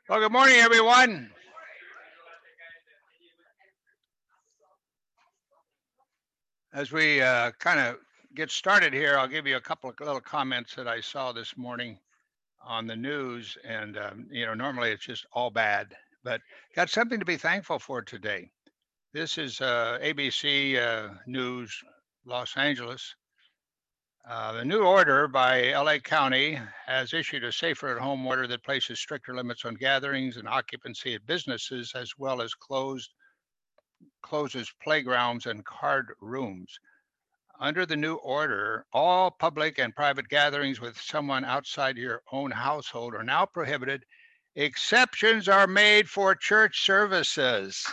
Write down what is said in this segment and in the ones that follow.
Well, good morning, everyone. As we kind of get started here, I'll give you a couple of little comments that I saw this morning on the news. And, normally it's just all bad, but got something to be thankful for today. This is ABC News, Los Angeles. The new order by LA County has issued a safer at home order that places stricter limits on gatherings and occupancy at businesses, as well as closes playgrounds and card rooms. Under the new order, all public and private gatherings with someone outside your own household are now prohibited. Exceptions are made for church services.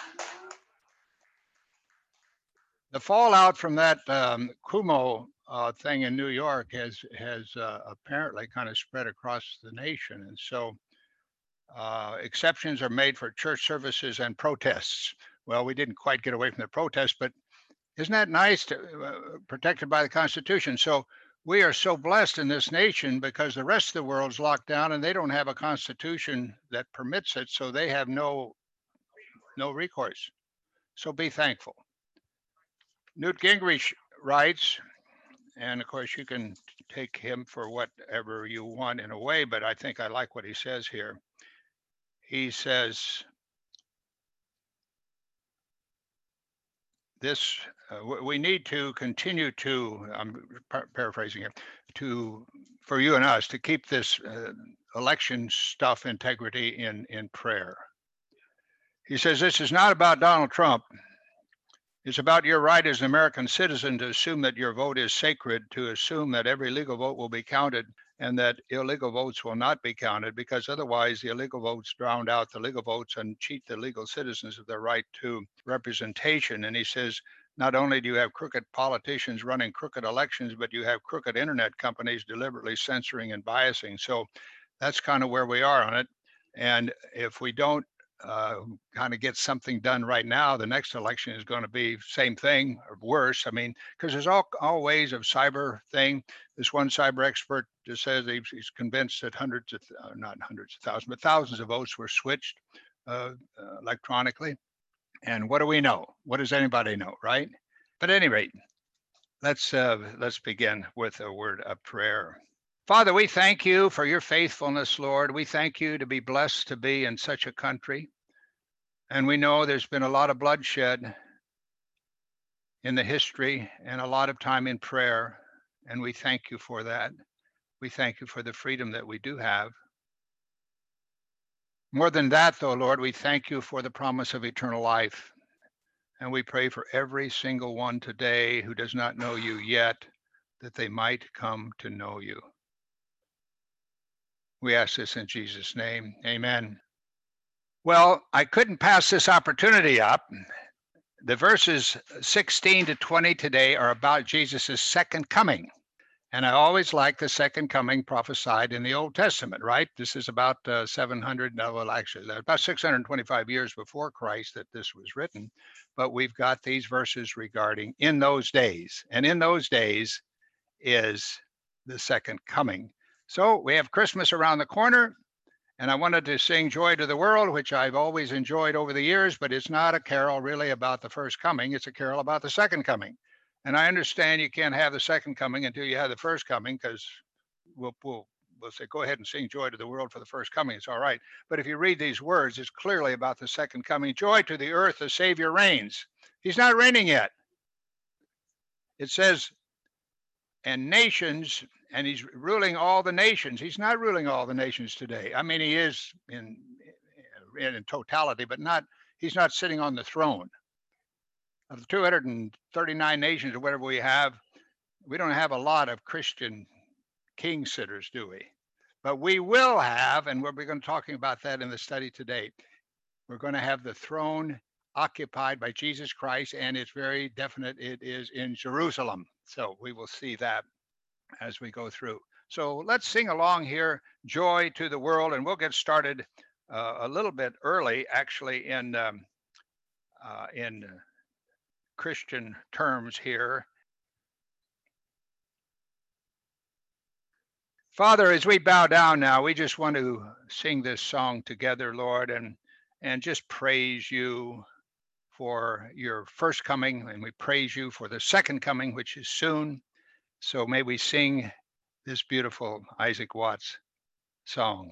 The fallout from that Cuomo thing in New York has apparently kind of spread across the nation, and so exceptions are made for church services and protests. Well, we didn't quite get away from the protests, but isn't that nice? Protected by the Constitution. So we are so blessed in this nation because the rest of the world's locked down and they don't have a constitution that permits it, so they have no recourse. So be thankful. Newt Gingrich writes, and of course you can take him for whatever you want in a way, but I think I like what he says here. He says, this we need to continue to, I'm paraphrasing here, to for you and us to keep this election stuff integrity in prayer. He says this is not about Donald Trump. It's about your right as an American citizen to assume that your vote is sacred, to assume that every legal vote will be counted and that illegal votes will not be counted, because otherwise the illegal votes drown out the legal votes and cheat the legal citizens of their right to representation. And he says, not only do you have crooked politicians running crooked elections, but you have crooked internet companies deliberately censoring and biasing. So that's kind of where we are on it. And if we don't uh, kind of get something done right now, the next election is going to be same thing or worse. I mean, because there's all ways of cyber thing. This one cyber expert just says he's convinced that not hundreds of thousands, but thousands of votes were switched electronically. And what do we know? What does anybody know, right? But at any rate, let's begin with a word of prayer. Father, we thank you for your faithfulness, Lord. We thank you to be blessed to be in such a country. And we know there's been a lot of bloodshed in the history and a lot of time in prayer. And we thank you for that. We thank you for the freedom that we do have. More than that, though, Lord, we thank you for the promise of eternal life. And we pray for every single one today who does not know you yet, that they might come to know you. We ask this in Jesus' name. Amen. Well, I couldn't pass this opportunity up. The verses 16 to 20 today are about Jesus' second coming. And I always like the second coming prophesied in the Old Testament, right? This is about 700, no, well, actually, about 625 years before Christ that this was written. But we've got these verses regarding in those days. And in those days is the second coming. So we have Christmas around the corner. And I wanted to sing Joy to the World, which I've always enjoyed over the years, but it's not a carol really about the first coming. It's a carol about the second coming. And I understand you can't have the second coming until you have the first coming, because we'll say, go ahead and sing Joy to the World for the first coming. It's all right. But if you read these words, it's clearly about the second coming. Joy to the earth, the Savior reigns. He's not reigning yet. It says, and nations, and he's ruling all the nations. He's not ruling all the nations today. I mean, he is in totality, but not. He's not sitting on the throne. Of the 239 nations or whatever we don't have a lot of Christian king sitters, do we? But we will have, and we're going to talking about that in the study today. We're going to have the throne occupied by Jesus Christ, and it's very definite. It is in Jerusalem. So we will see that as we go through. So let's sing along here, Joy to the World, and we'll get started a little bit early, actually, in Christian terms here. Father, as we bow down now, we just want to sing this song together, Lord, and just praise you for your first coming, and we praise you for the second coming, which is soon. So may we sing this beautiful Isaac Watts song.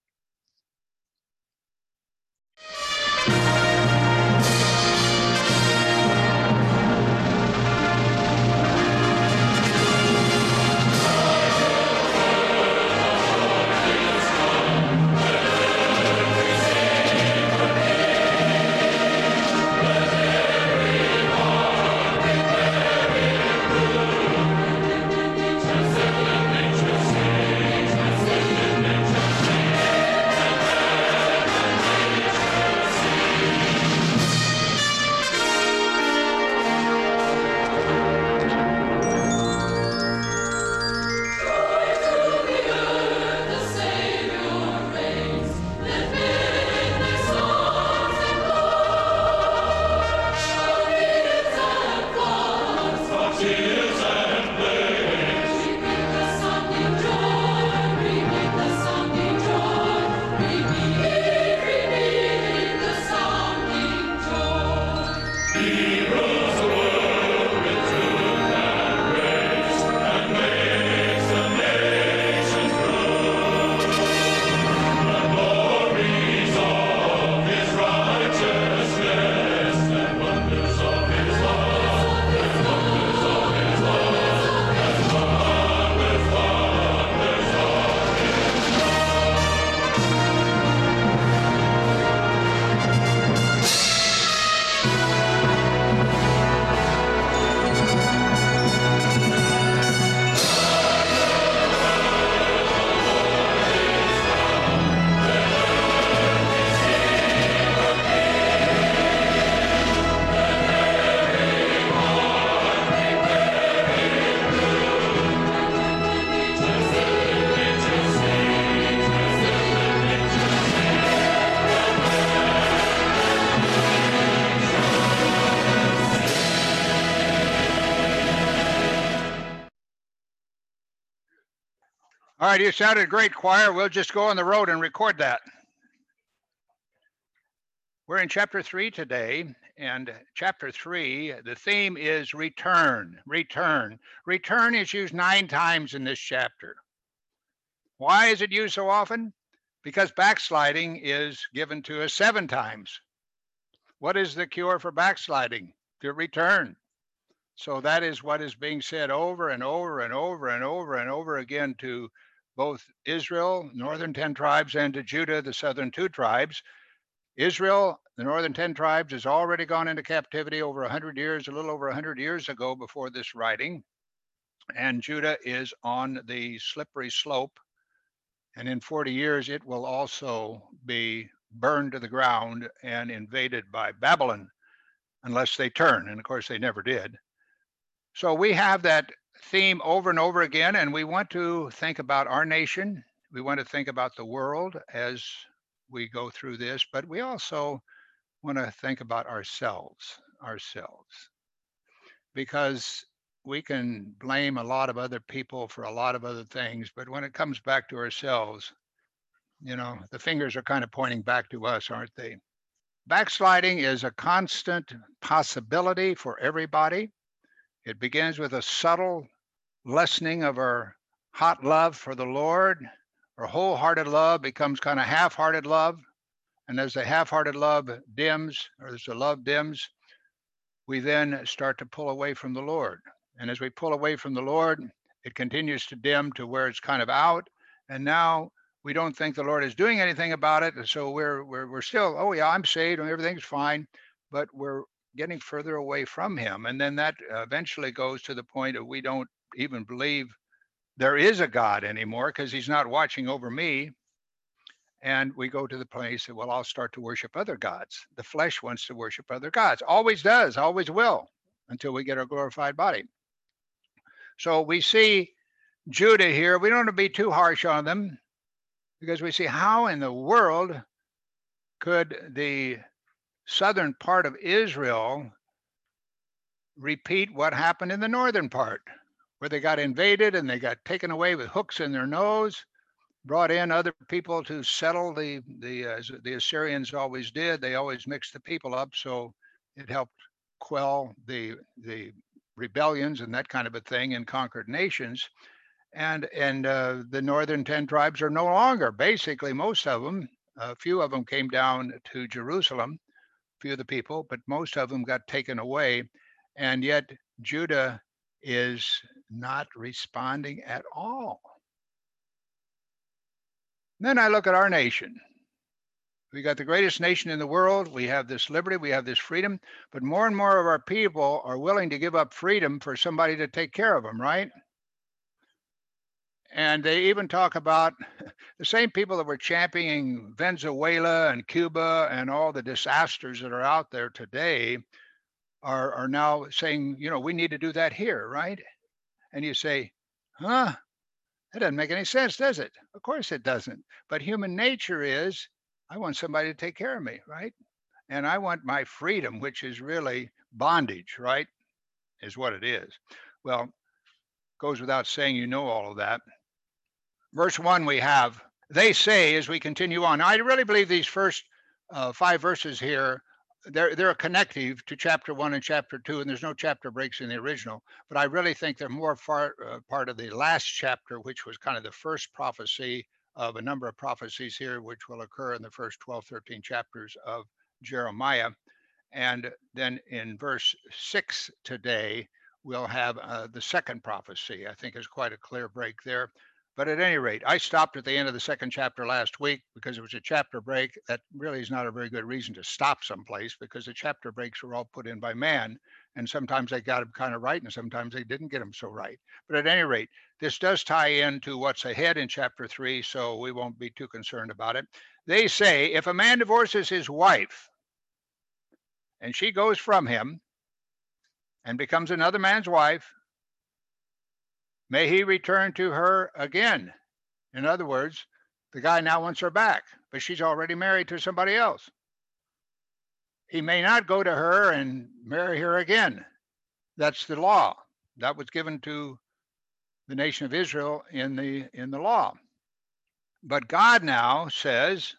All right, you sounded great, choir. We'll just go on the road and record that. We're in chapter 3 today, and chapter 3, the theme is return, return. Return is used 9 times in this chapter. Why is it used so often? Because backsliding is given to us 7 times. What is the cure for backsliding? To return. So that is what is being said over and over and over and over and over again to both Israel, northern 10 tribes, and to Judah, the southern 2 tribes. Israel, the northern 10 tribes, has already gone into captivity over 100 years, a little over 100 years ago before this writing. And Judah is on the slippery slope. And in 40 years, it will also be burned to the ground and invaded by Babylon, unless they turn. And of course, they never did. So we have that theme over and over again, and we want to think about our nation. We want to think about the world as we go through this, but we also want to think about ourselves, because we can blame a lot of other people for a lot of other things, but when it comes back to ourselves, you know, the fingers are kind of pointing back to us, aren't they? Backsliding is a constant possibility for everybody. It begins with a subtle lessening of our hot love for the Lord. Our wholehearted love becomes kind of half-hearted love. And as the half-hearted love dims, or as the love dims, we then start to pull away from the Lord. And as we pull away from the Lord, it continues to dim to where it's kind of out. And now we don't think the Lord is doing anything about it. And so we're still, oh yeah, I'm saved and everything's fine, but we're getting further away from him. And then that eventually goes to the point of we don't even believe there is a God anymore because he's not watching over me. And we go to the place that, well, I'll start to worship other gods. The flesh wants to worship other gods, always does, always will, until we get our glorified body. So we see Judah here. We don't want to be too harsh on them because we see how in the world could the southern part of Israel repeat what happened in the northern part. where they got invaded and they got taken away with hooks in their nose, brought in other people to settle as the Assyrians always did. They always mixed the people up, so it helped quell the rebellions and that kind of a thing in conquered nations. And the northern 10 tribes are no longer. Basically, most of them, a few of them came down to Jerusalem, a few of the people, but most of them got taken away. And yet Judah is not responding at all. Then I look at our nation. We got the greatest nation in the world. We have this liberty, we have this freedom, but more and more of our people are willing to give up freedom for somebody to take care of them, right? And they even talk about the same people that were championing Venezuela and Cuba and all the disasters that are out there today are now saying, we need to do that here, right? And you say, huh? That doesn't make any sense, does it? Of course it doesn't. But human nature is, I want somebody to take care of me, right? And I want my freedom, which is really bondage, right? Is what it is. Well, goes without saying, all of that. Verse 1 we have, they say, as we continue on. I really believe these first 5 verses here, they're a connective to chapter 1 and chapter 2, and there's no chapter breaks in the original, but I really think they're more part of the last chapter, which was kind of the first prophecy of a number of prophecies here, which will occur in the first 12, 13 chapters of Jeremiah. And then in verse 6 today, we'll have the second prophecy. I think is quite a clear break there. But at any rate, I stopped at the end of the second chapter last week because it was a chapter break. That really is not a very good reason to stop someplace, because the chapter breaks were all put in by man. And sometimes they got them kind of right, and sometimes they didn't get them so right. But at any rate, this does tie into what's ahead in chapter 3, so we won't be too concerned about it. They say, if a man divorces his wife and she goes from him and becomes another man's wife, may he return to her again. In other words, the guy now wants her back, but she's already married to somebody else. He may not go to her and marry her again. That's the law. That was given to the nation of Israel in the law. But God now says,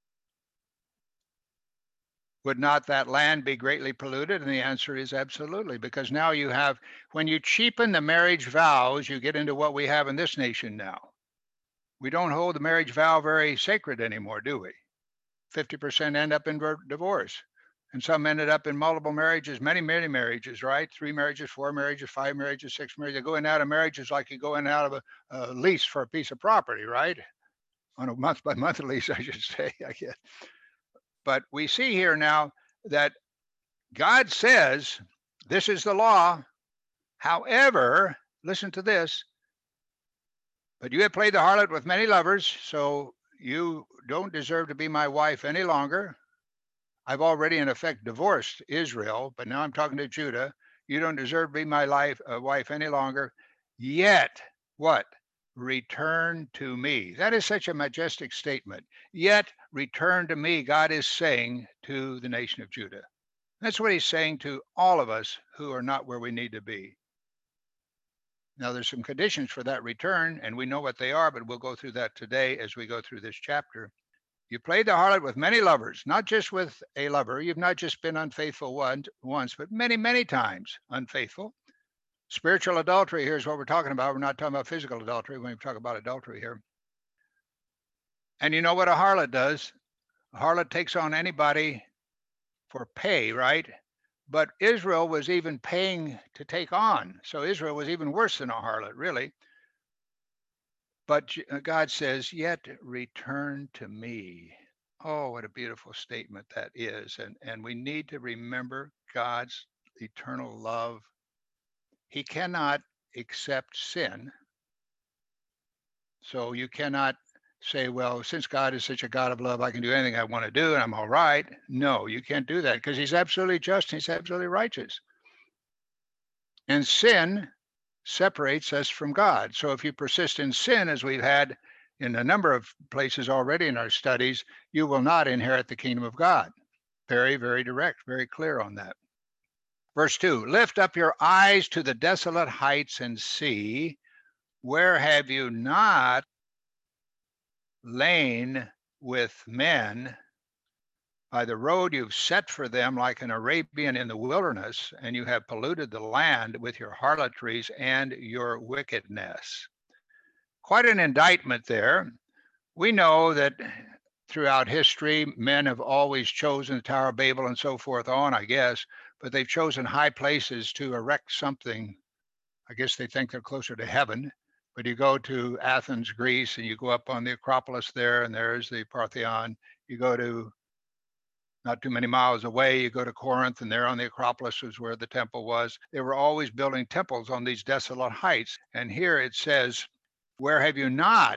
would not that land be greatly polluted? And the answer is absolutely, because now you have, when you cheapen the marriage vows, you get into what we have in this nation now. We don't hold the marriage vow very sacred anymore, do we? 50% end up in divorce. And some ended up in multiple marriages, many marriages, right? 3 marriages, 4 marriages, 5 marriages, 6 marriages. They go in and out of marriages like you go in and out of a lease for a piece of property, right? On a month-by-month lease, I should say, I guess. But we see here now that God says, this is the law. However, listen to this, but you have played the harlot with many lovers, so you don't deserve to be my wife any longer. I've already, in effect, divorced Israel, but now I'm talking to Judah. You don't deserve to be my wife any longer. Yet, what? Return to me. That is such a majestic statement. Yet return to me, God is saying to the nation of Judah. That's what he's saying to all of us who are not where we need to be. Now, there's some conditions for that return, and we know what they are, but we'll go through that today as we go through this chapter. You played the harlot with many lovers, not just with a lover. You've not just been unfaithful once, but many times unfaithful. Spiritual adultery here is what we're talking about. We're not talking about physical adultery when we talk about adultery here. And you know what a harlot does? A harlot takes on anybody for pay, right? But Israel was even paying to take on. So Israel was even worse than a harlot, really. But God says, yet return to me. Oh, what a beautiful statement that is. And we need to remember God's eternal love. He cannot accept sin. So you cannot say, well, since God is such a God of love, I can do anything I want to do and I'm all right. No, you can't do that, because he's absolutely just. He's absolutely righteous. And sin separates us from God. So if you persist in sin, as we've had in a number of places already in our studies, you will not inherit the kingdom of God. Very direct, very clear on that. Verse 2, lift up your eyes to the desolate heights and see, where have you not lain with men by the road you've set for them like an Arabian in the wilderness, and you have polluted the land with your harlotries and your wickedness. Quite an indictment there. We know that throughout history, men have always chosen the Tower of Babel and so forth on, I guess, but they've chosen high places to erect something. I guess they think they're closer to heaven. But you go to Athens, Greece, and you go up on the Acropolis there, and there's the Parthenon. You go to not too many miles away, you go to Corinth, and there on the Acropolis was where the temple was. They were always building temples on these desolate heights. And here it says, where have you not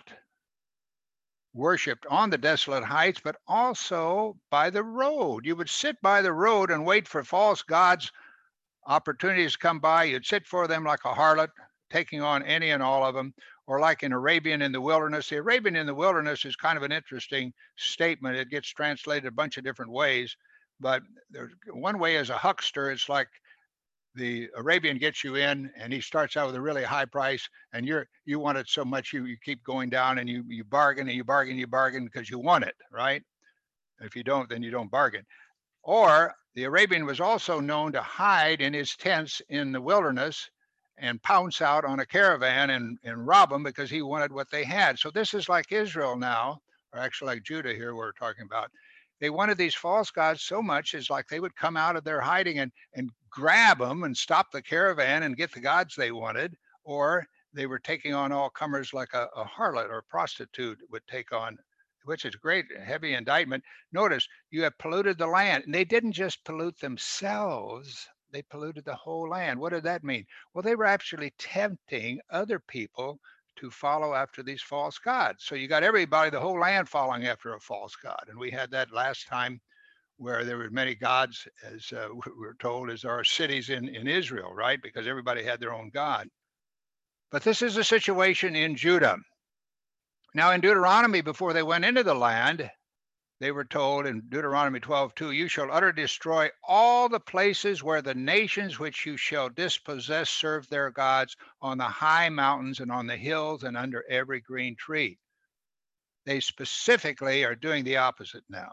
worshipped on the desolate heights, but also by the road? You would sit by the road and wait for false gods, opportunities to come by. You'd sit for them like a harlot, taking on any and all of them, or like an Arabian in the wilderness. The Arabian in the wilderness is kind of an interesting statement. It gets translated a bunch of different ways, but there's one way as a huckster. It's like the Arabian gets you in and he starts out with a really high price, and you want it so much you keep going down, and you bargain and you bargain because you want it, right? If you don't, then you don't bargain. Or the Arabian was also known to hide in his tents in the wilderness and pounce out on a caravan and rob them because he wanted what they had. So this is like Israel now, or actually like Judah here we're talking about. They wanted these false gods so much, it's like they would come out of their hiding and grab them and stop the caravan and get the gods they wanted, or they were taking on all comers like a harlot or a prostitute would take on, which is a great heavy indictment. Notice, you have polluted the land. And they didn't just pollute themselves, they polluted the whole land. What did that mean? Well, they were actually tempting other people to follow after these false gods. So you got everybody, the whole land following after a false god. And we had that last time where there were many gods, as we're told, as there are cities in Israel, right? Because everybody had their own god. But this is a situation in Judah. Now, in Deuteronomy, before they went into the land, they were told in Deuteronomy 12:2, you shall utterly destroy all the places where the nations which you shall dispossess serve their gods, on the high mountains and on the hills and under every green tree. They specifically are doing the opposite now.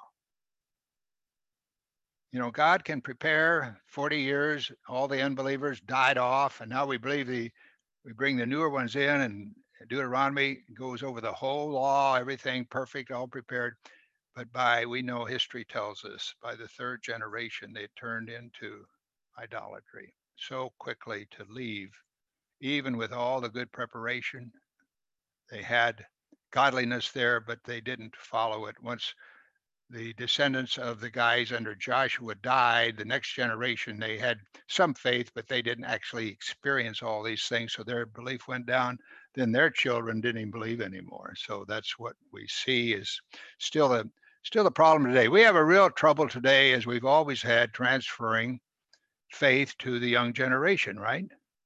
You know, God can prepare 40 years, all the unbelievers died off, and now we bring the newer ones in, and Deuteronomy goes over the whole law, everything perfect, all prepared. But we know history tells us, by the third generation, they turned into idolatry so quickly to leave. Even with all the good preparation, they had godliness there, but they didn't follow it. Once the descendants of the guys under Joshua died, the next generation, they had some faith, but they didn't actually experience all these things. So their belief went down. Then their children didn't even believe anymore. So that's what we see is still the problem today. We have a real trouble today, as we've always had, transferring faith to the young generation, right?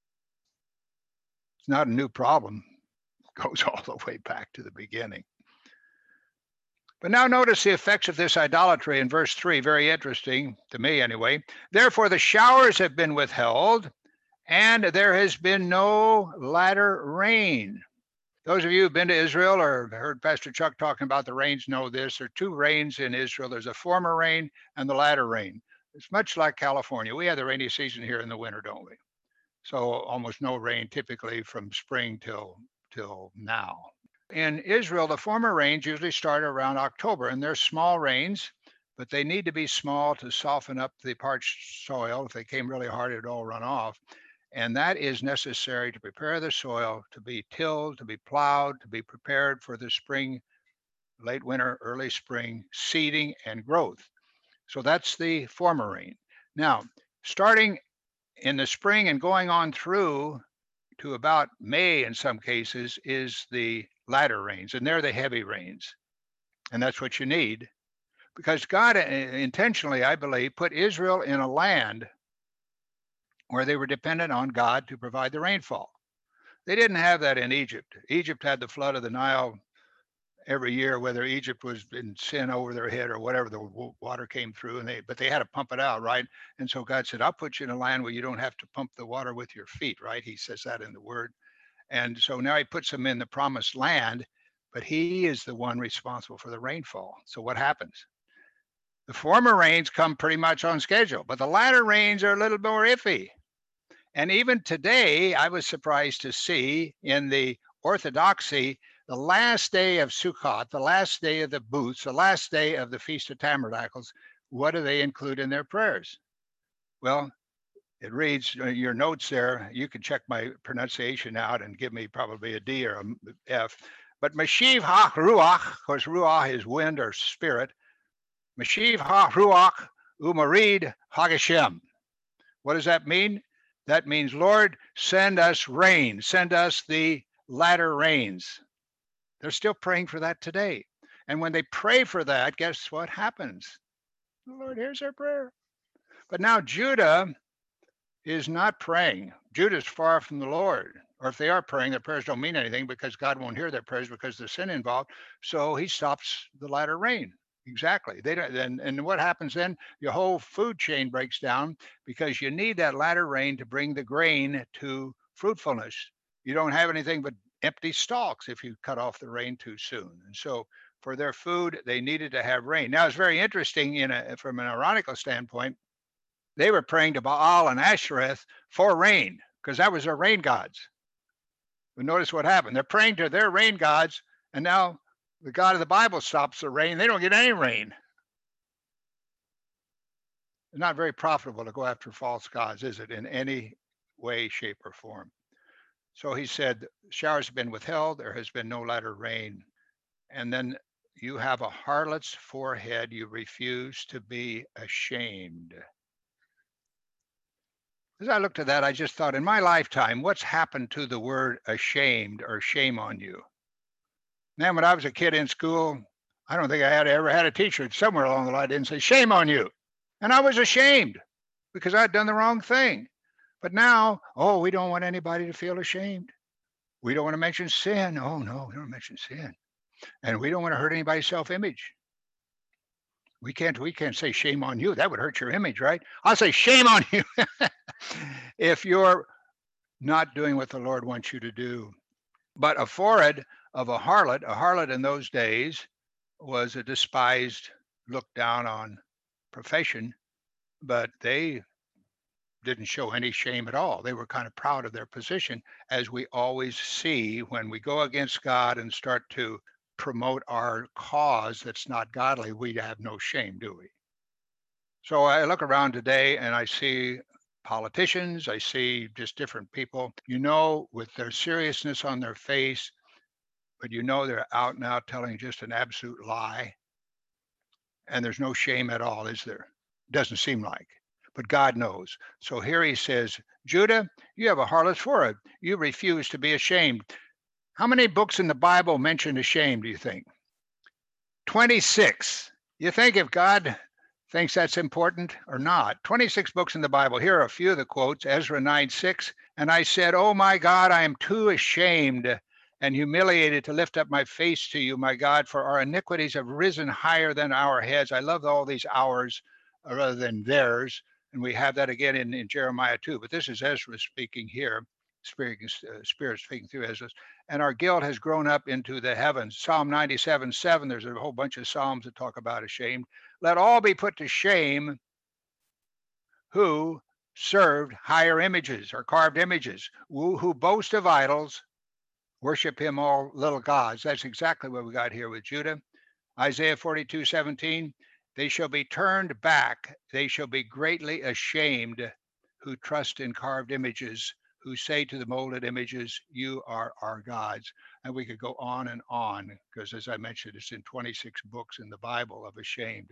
It's not a new problem. It goes all the way back to the beginning. But now notice the effects of this idolatry in verse 3, very interesting to me anyway. Therefore the showers have been withheld, and there has been no latter rain. Those of you who've been to Israel or heard Pastor Chuck talking about the rains know this. There are two rains in Israel. There's a former rain and the latter rain. It's much like California. We have the rainy season here in the winter, don't we? So almost no rain typically from spring till now. In Israel, the former rains usually start around October, and they're small rains, but they need to be small to soften up the parched soil. If they came really hard, it'd all run off. And that is necessary to prepare the soil to be tilled, to be plowed, to be prepared for the spring, late winter, early spring seeding and growth. So that's the former rain. Now, starting in the spring and going on through to about May in some cases is the latter rains, and they're the heavy rains. And that's what you need, because God intentionally, I believe, put Israel in a land where they were dependent on God to provide the rainfall. They didn't have that in Egypt. Egypt had the flood of the Nile every year, whether Egypt was in sin over their head or whatever, the water came through, and they had to pump it out, right? And so God said, I'll put you in a land where you don't have to pump the water with your feet, right? He says that in the word. And so now he puts them in the promised land, but he is the one responsible for the rainfall. So what happens? The former rains come pretty much on schedule, but the latter rains are a little more iffy. And even today, I was surprised to see in the Orthodoxy, the last day of Sukkot, the last day of the booths, the last day of the Feast of Tabernacles, what do they include in their prayers? Well, it reads, your notes there, you can check my pronunciation out and give me probably a D or a F. But Mashiv ha-ruach, of course, ruach is wind or spirit. Mashiv ha-ruach umarid hagashem. What does that mean? That means, Lord, send us rain, send us the latter rains. They're still praying for that today. And when they pray for that, guess what happens? The Lord hears their prayer. But now Judah is not praying. Judah is far from the Lord. Or if they are praying, their prayers don't mean anything because God won't hear their prayers because there's sin involved. So he stops the latter rain. Exactly. They don't, and what happens then? Your whole food chain breaks down because you need that latter rain to bring the grain to fruitfulness. You don't have anything but empty stalks if you cut off the rain too soon. And so for their food, they needed to have rain. Now it's very interesting from an ironical standpoint. They were praying to Baal and Ashereth for rain because that was their rain gods. But notice what happened. They're praying to their rain gods, and now the God of the Bible stops the rain. They don't get any rain. It's not very profitable to go after false gods, is it, in any way, shape, or form? So he said, showers have been withheld. There has been no latter rain. And then you have a harlot's forehead. You refuse to be ashamed. As I looked at that, I just thought, in my lifetime, what's happened to the word ashamed or shame on you? Man, when I was a kid in school, I don't think I had ever had a teacher somewhere along the line didn't say, shame on you. And I was ashamed because I'd done the wrong thing. But now, oh, we don't want anybody to feel ashamed. We don't want to mention sin. Oh, no, we don't mention sin. And we don't want to hurt anybody's self-image. We can't say shame on you. That would hurt your image, right? I'll say shame on you if you're not doing what the Lord wants you to do. But a forehead of a harlot in those days was a despised, looked down on profession, but they didn't show any shame at all. They were kind of proud of their position, as we always see when we go against God and start to promote our cause that's not godly. We have no shame, do we? So I look around today and I see politicians, I see just different people, with their seriousness on their face, but they're out and out telling just an absolute lie. And there's no shame at all, is there? Doesn't seem like, but God knows. So here he says, Judah, you have a harlot's forehead. You refuse to be ashamed. How many books in the Bible mention shame, do you think? 26. You think if God thinks that's important or not? 26 books in the Bible. Here are a few of the quotes. Ezra 9:6. And I said, oh my God, I am too ashamed and humiliated to lift up my face to you, my God, for our iniquities have risen higher than our heads. I love all these hours rather than theirs. And we have that again in Jeremiah 2. But this is Ezra speaking here. Spirit speaking through Ezra, and our guilt has grown up into the heavens. Psalm 97:7. There's a whole bunch of psalms that talk about ashamed. Let all be put to shame who served higher images or carved images, who boast of idols, worship him all little gods. That's exactly what we got here with Judah. Isaiah 42:17. They shall be turned back. They shall be greatly ashamed who trust in carved images, who say to the molded images, you are our gods. And we could go on and on, because as I mentioned, it's in 26 books in the Bible of ashamed.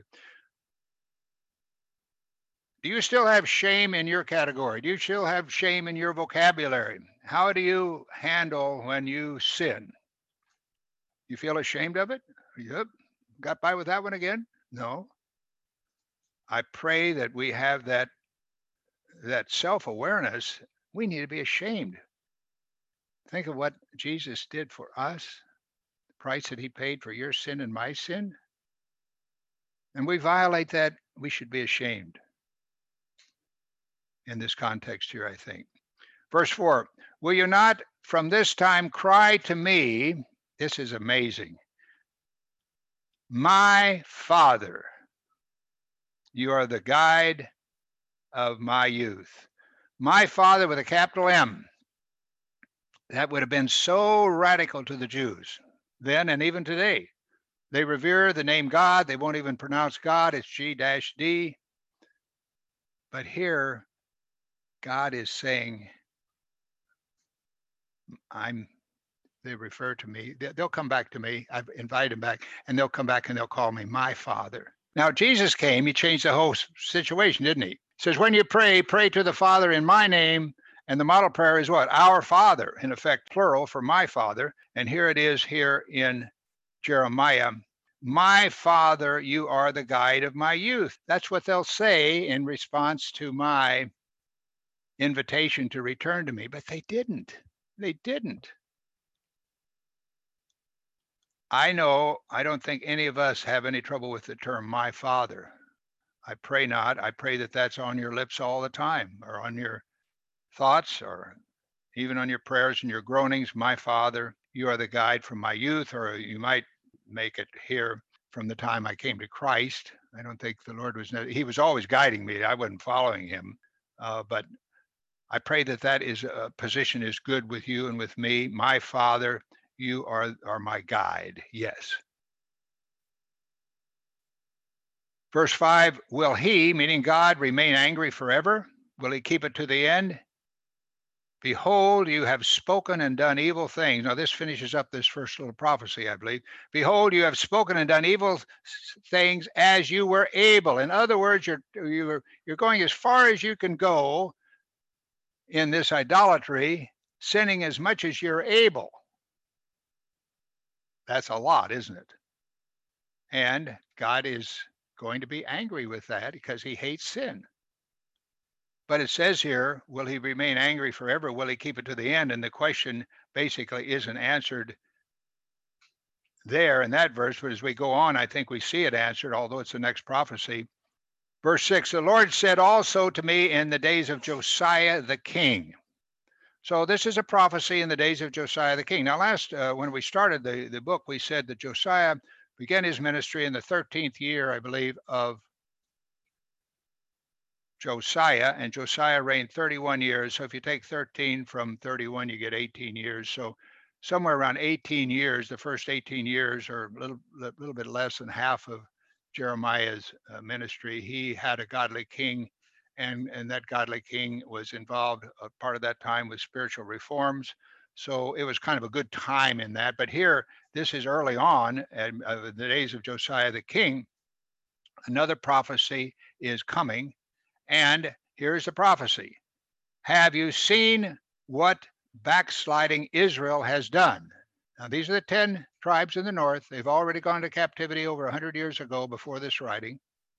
Do you still have shame in your category? Do you still have shame in your vocabulary? How do you handle when you sin? You feel ashamed of it? Yep. Got by with that one again? No. I pray that we have that self-awareness. We need to be ashamed. Think of what Jesus did for us. price that he paid for your sin and my sin, and we violate that, we should be ashamed in this context here, I think. Verse 4, will you not from this time cry to me? This is amazing. My Father, you are the guide of my youth. My Father with a capital M. That would have been so radical to the Jews then and even today. They revere the name God. They won't even pronounce God. It's G-D. But here, God is saying, they refer to me. They'll come back to me. I've invited them back, and they'll come back and they'll call me my Father. Now, Jesus came. He changed the whole situation, didn't he? He says, when you pray, pray to the Father in my name. And the model prayer is what? Our Father, in effect, plural for my Father. And here it is here in Jeremiah. My Father, you are the guide of my youth. That's what they'll say in response to my invitation to return to me. But they didn't. They didn't. I know, I don't think any of us have any trouble with the term my Father. I pray not. I pray that that's on your lips all the time, or on your thoughts, or even on your prayers and your groanings. My Father, you are the guide from my youth, or you might make it here from the time I came to Christ. I don't think the Lord he was always guiding me. I wasn't following him. But I pray that that is a position is good with you and with me. My Father, you are my guide. Yes. Verse 5, will he, meaning God, remain angry forever? Will he keep it to the end? Behold, you have spoken and done evil things. Now, this finishes up this first little prophecy, I believe. Behold, you have spoken and done evil things as you were able. In other words, you're going as far as you can go in this idolatry, sinning as much as you're able. That's a lot, isn't it? And God is going to be angry with that because he hates sin. But it says here, will he remain angry forever? Will he keep it to the end? And the question basically isn't answered there in that verse, but as we go on, I think we see it answered, although it's the next prophecy. Verse 6, the Lord said also to me in the days of Josiah the king. So this is a prophecy in the days of Josiah the king. Now, when we started the book, we said that Josiah began his ministry in the 13th year, I believe, of Josiah, and Josiah reigned 31 years. So if you take 13 from 31, you get 18 years. So somewhere around 18 years, the first 18 years, or a little bit less than half of Jeremiah's ministry, he had a godly king, and that godly king was involved, part of that time, with spiritual reforms. So it was kind of a good time in that. But here, this is early on, in the days of Josiah the king. Another prophecy is coming. And here's the prophecy. Have you seen what backsliding Israel has done? Now, these are the 10 tribes in the north. They've already gone to captivity over 100 years ago before this writing.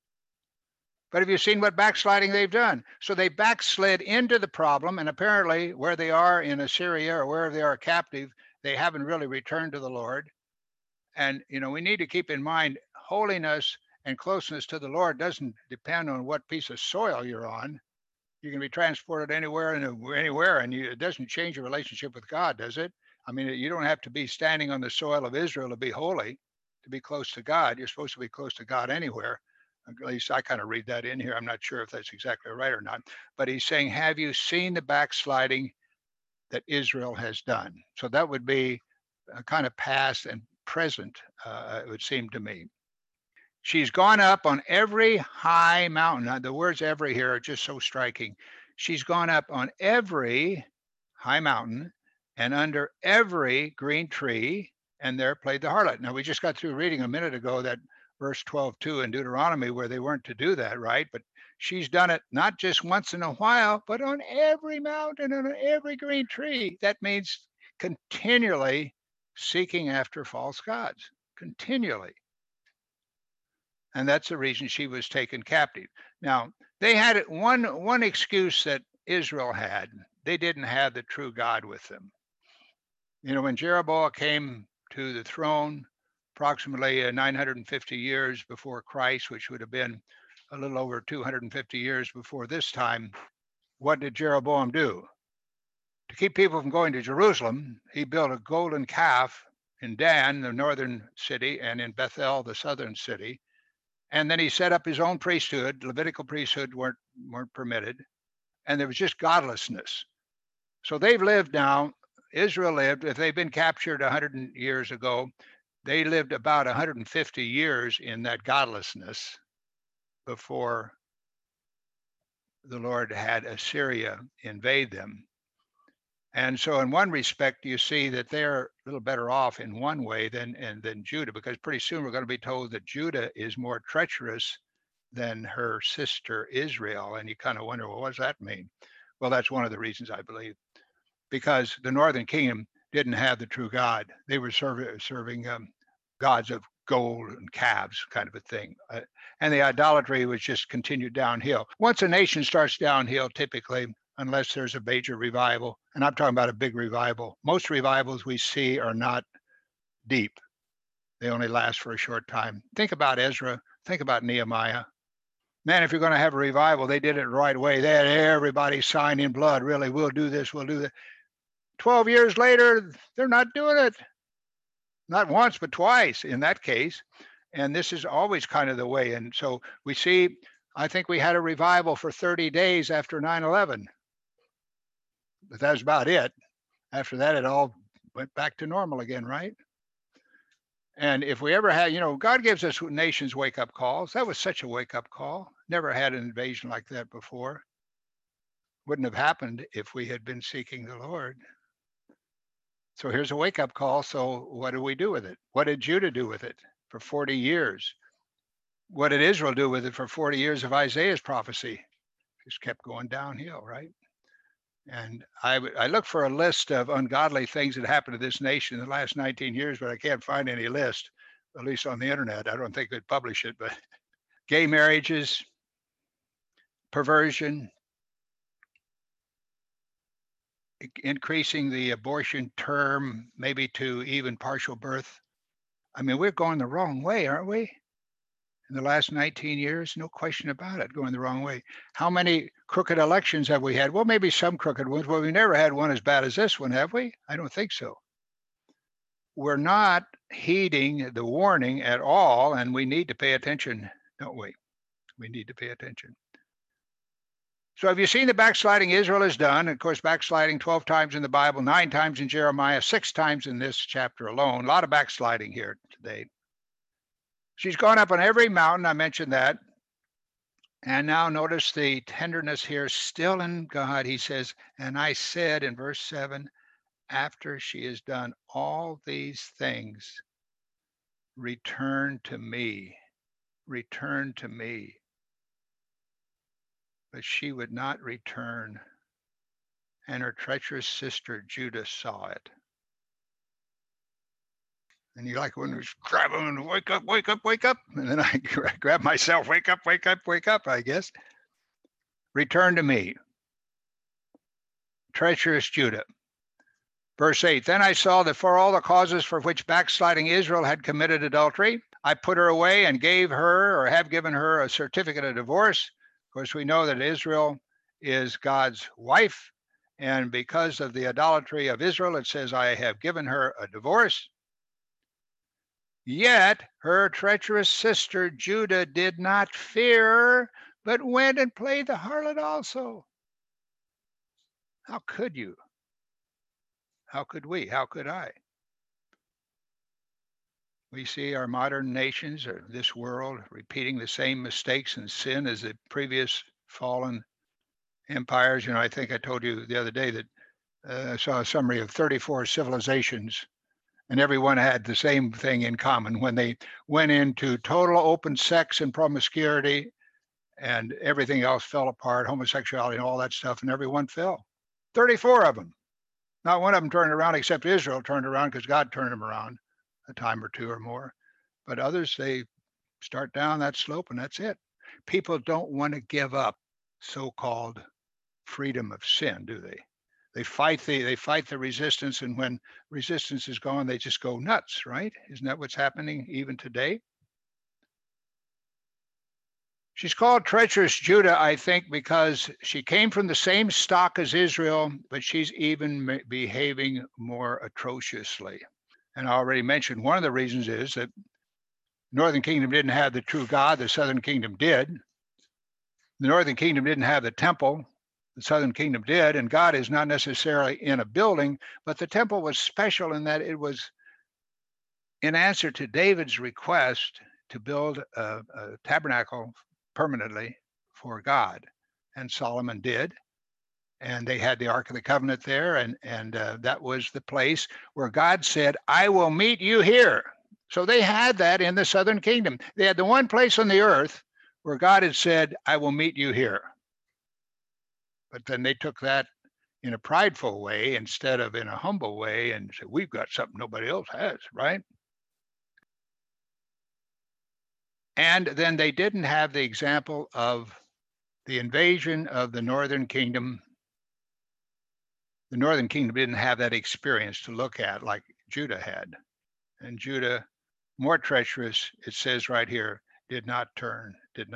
But have you seen what backsliding they've done? So they backslid into the problem, and apparently where they are in Assyria or wherever they are captive, they haven't really returned to the Lord. And, we need to keep in mind holiness and closeness to the Lord doesn't depend on what piece of soil you're on. You can be transported anywhere, and it doesn't change your relationship with God, does it? I mean, you don't have to be standing on the soil of Israel to be holy, to be close to God. You're supposed to be close to God anywhere. At least I kind of read that in here. I'm not sure if that's exactly right or not. But he's saying, have you seen the backsliding that Israel has done? So that would be a kind of past and present, it would seem to me. She's gone up on every high mountain. Now, the words every here are just so striking. She's gone up on every high mountain and under every green tree, and there played the harlot. Now, we just got through reading a minute ago that verse 12:2 in Deuteronomy where they weren't to do that, right? But she's done it not just once in a while, but on every mountain and on every green tree. That means continually seeking after false gods, continually. And that's the reason she was taken captive. Now, they had one excuse that Israel had. They didn't have the true God with them. When Jeroboam came to the throne approximately 950 years before Christ, which would have been a little over 250 years before this time. What did Jeroboam do? To keep people from going to Jerusalem, he built a golden calf in Dan, the northern city, and in Bethel, the southern city. And then he set up his own priesthood. Levitical priesthood weren't permitted. And there was just godlessness. So they've lived now, Israel lived, if they've been captured 100 years ago, they lived about 150 years in that godlessness before the Lord had Assyria invade them. And so in one respect, you see that they're a little better off in one way than Judah, because pretty soon we're going to be told that Judah is more treacherous than her sister Israel. And you kind of wonder, well, what does that mean? Well, that's one of the reasons, I believe, because the northern kingdom didn't have the true God. They were serving gods of gold and calves, kind of a thing. And the idolatry was just continued downhill. Once a nation starts downhill, typically, unless there's a major revival, and I'm talking about a big revival, most revivals we see are not deep. They only last for a short time. Think about Ezra. Think about Nehemiah. Man, if you're going to have a revival, they did it the right way. They had everybody sign in blood. Really, we'll do this, we'll do that. 12 years later, they're not doing it. Not once, but twice in that case. And this is always kind of the way. And so we see, I think we had a revival for 30 days after 9/11. But that's about it. After that, it all went back to normal again, right? And if we ever had, God gives us nations wake-up calls. That was such a wake-up call. Never had an invasion like that before. Wouldn't have happened if we had been seeking the Lord. So here's a wake-up call. So what do we do with it? What did Judah do with it for 40 years? What did Israel do with it for 40 years of Isaiah's prophecy? Just kept going downhill, right? And I look for a list of ungodly things that happened to this nation in the last 19 years, but I can't find any list, at least on the internet. I don't think they'd publish it, but gay marriages, perversion, increasing the abortion term, maybe to even partial birth. I mean, we're going the wrong way, aren't we? In the last 19 years, no question about it, going the wrong way. How many crooked elections have we had? Well, maybe some crooked ones, but we never had one as bad as this one, have we? I don't think so. We're not heeding the warning at all, and we need to pay attention, don't we? We need to pay attention. So have you seen the backsliding Israel has done? Of course, backsliding 12 times in the Bible, 9 times in Jeremiah, 6 times in this chapter alone. A lot of backsliding here today. She's gone up on every mountain. I mentioned that. And now notice the tenderness here, still in God. He says, and I said in verse 7, after she has done all these things, return to me, return to me. But she would not return, and her treacherous sister Judah saw it. And you like when we grab them and wake up, wake up, wake up. And then I grab myself, wake up, wake up, wake up, I guess. Return to me. Treacherous Judah. Verse 8, then I saw that for all the causes for which backsliding Israel had committed adultery, I put her away and gave her, or have given her, a certificate of divorce. Of course, we know that Israel is God's wife. And because of the idolatry of Israel, it says, I have given her a divorce. Yet her treacherous sister Judah did not fear, but went and played the harlot also. How could you? How could we? How could I? We see our modern nations, or this world, repeating the same mistakes and sin as the previous fallen empires. I think I told you the other day that I saw a summary of 34 civilizations, and everyone had the same thing in common. When they went into total open sex and promiscuity, and everything else fell apart, homosexuality and all that stuff, and everyone fell. 34 of them. Not one of them turned around, except Israel turned around, because God turned them around a time or two or more. But others, they start down that slope, and that's it. People don't want to give up so-called freedom of sin, do they? They fight the resistance, and when resistance is gone, they just go nuts, right? Isn't that what's happening even today? She's called treacherous Judah, I think, because she came from the same stock as Israel, but she's even behaving more atrociously. And I already mentioned one of the reasons is that Northern Kingdom didn't have the true God, the Southern Kingdom did. The Northern Kingdom didn't have the temple, the Southern Kingdom did, and God is not necessarily in a building, but the temple was special in that it was in answer to David's request to build a tabernacle permanently for God. And Solomon did. And they had the Ark of the Covenant there, and that was the place where God said, I will meet you here. So they had that in the Southern Kingdom. They had the one place on the earth where God had said, I will meet you here. But then they took that in a prideful way instead of in a humble way and said, we've got something nobody else has, right? And then they didn't have the example of the invasion of the Northern Kingdom. The Northern Kingdom didn't have that experience to look at like Judah had. And Judah, more treacherous, it says right here, did not turn.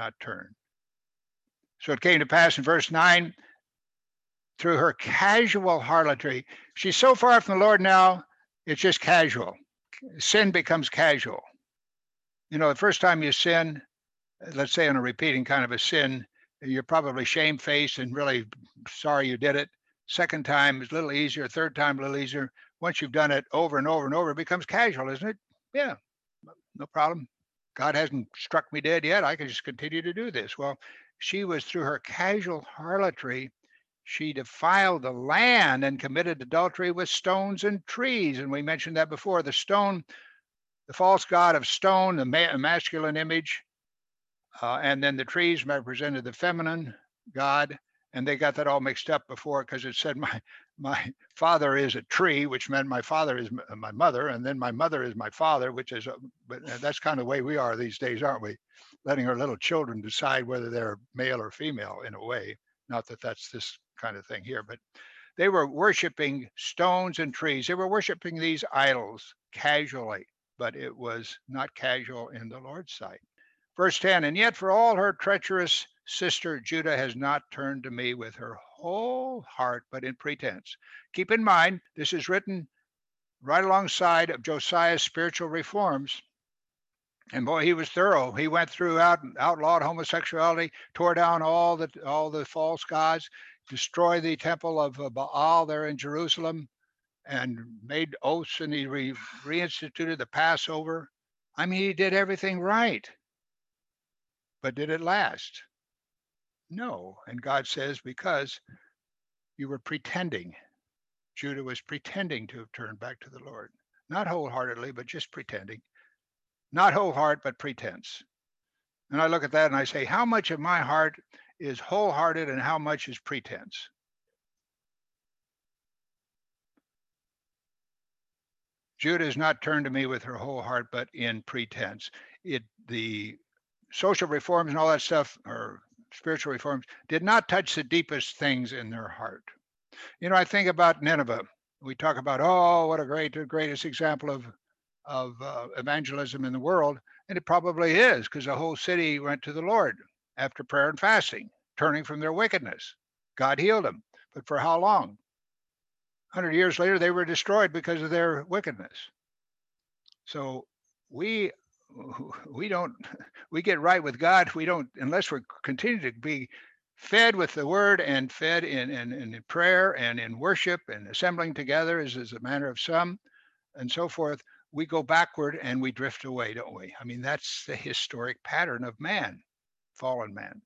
So it came to pass in verse 9, through her casual harlotry. She's so far from the Lord now, it's just casual. Sin becomes casual. You know, the first time you sin, let's say on a repeating kind of a sin, you're probably shamefaced and really sorry you did it. Second time is a little easier. Third time a little easier. Once you've done it over and over and over, it becomes casual, isn't it? Yeah, no problem. God hasn't struck me dead yet. I can just continue to do this. Well, she was through her casual harlotry. She defiled the land and committed adultery with stones and trees. And we mentioned that before. The stone, the false god of stone, the masculine image, and then the trees represented the feminine god. And they got that all mixed up before because it said my father is a tree, which meant my father is my mother, and then my mother is my father, which is, but that's kind of the way we are these days, aren't we? Letting our little children decide whether they're male or female in a way. Not that that's this kind of thing here, but they were worshiping stones and trees. They were worshiping these idols casually, but it was not casual in the Lord's sight. Verse 10, and yet for all her treacherous sister Judah has not turned to me with her whole heart, but in pretense. Keep in mind, this is written right alongside of Josiah's spiritual reforms. And boy, he was thorough. He went through outlawed homosexuality, tore down all the false gods, destroyed the temple of Baal there in Jerusalem, and made oaths, and he reinstituted the Passover. I mean, he did everything right. But did it last? No. And God says, because you were pretending. Judah was pretending to have turned back to the Lord. Not wholeheartedly, but just pretending. Not whole heart, but pretense. And I look at that and I say, how much of my heart is wholehearted and how much is pretense? Judah has not turned to me with her whole heart, but in pretense. The social reforms and all that stuff, or spiritual reforms, did not touch the deepest things in their heart. You know, I think about Nineveh. We talk about, oh, what the greatest example of evangelism in the world. And it probably is, because the whole city went to the Lord after prayer and fasting, turning from their wickedness. God healed them. But for how long? 100 years later, they were destroyed because of their wickedness. So we get right with God. We don't, unless we continue to be fed with the word and fed in prayer and in worship and assembling together, as is the manner of some, and so forth, we go backward and we drift away, don't we? I mean, that's the historic pattern of man, fallen man.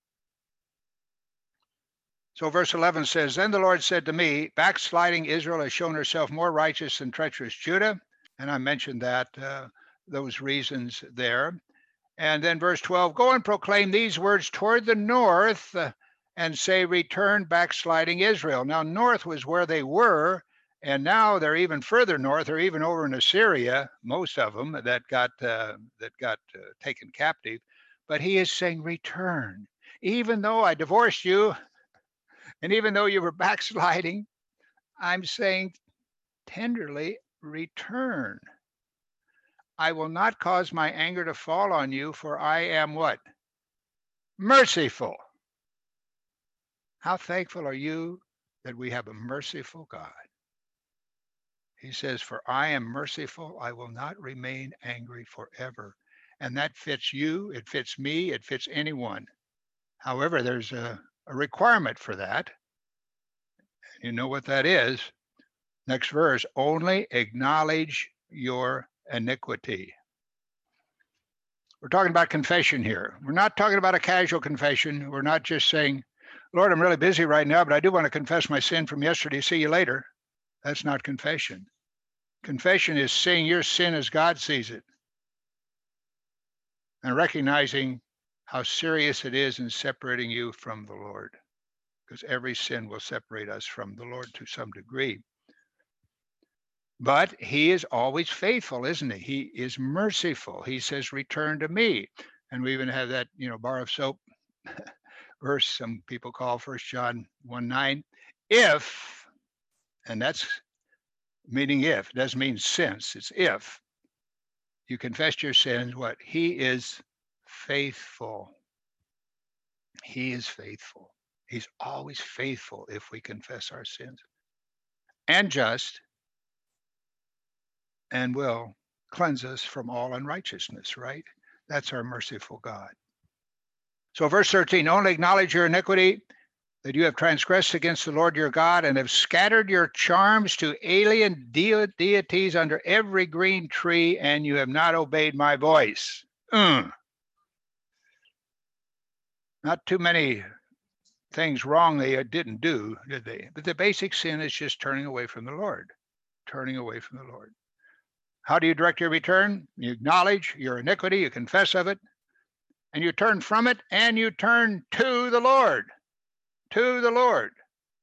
So verse 11 says, then the Lord said to me, backsliding Israel has shown herself more righteous than treacherous Judah. And I mentioned that, those reasons there. And then verse 12, go and proclaim these words toward the north and say, return backsliding Israel. Now, north was where they were. And now they're even further north, or even over in Assyria, most of them that got taken captive. But he is saying, return. Even though I divorced you, and even though you were backsliding, I'm saying tenderly, return. I will not cause my anger to fall on you, for I am what? Merciful. How thankful are you that we have a merciful God? He says, for I am merciful, I will not remain angry forever. And that fits you, it fits me, it fits anyone. However, there's a requirement for that. You know what that is. Next verse, only acknowledge your iniquity. We're talking about confession here. We're not talking about a casual confession. We're not just saying, Lord, I'm really busy right now, but I do want to confess my sin from yesterday. See you later. That's not confession. Confession is seeing your sin as God sees it and recognizing how serious it is in separating you from the Lord, because every sin will separate us from the Lord to some degree. But he is always faithful, isn't he? He is merciful. He says, return to me. And we even have that, bar of soap verse some people call 1 John 1:9. If, and that's meaning if, it doesn't mean since, it's if you confess your sins, what? He is faithful. He is faithful. He's always faithful if we confess our sins, and just, and will cleanse us from all unrighteousness, right? That's our merciful God. So verse 13, only acknowledge your iniquity, that you have transgressed against the Lord your God and have scattered your charms to alien deities under every green tree, and you have not obeyed my voice. Not too many things wrong they didn't do, did they? But the basic sin is just turning away from the Lord, turning away from the Lord. How do you direct your return? You acknowledge your iniquity, you confess of it, and you turn from it, and you turn to the Lord. To the Lord.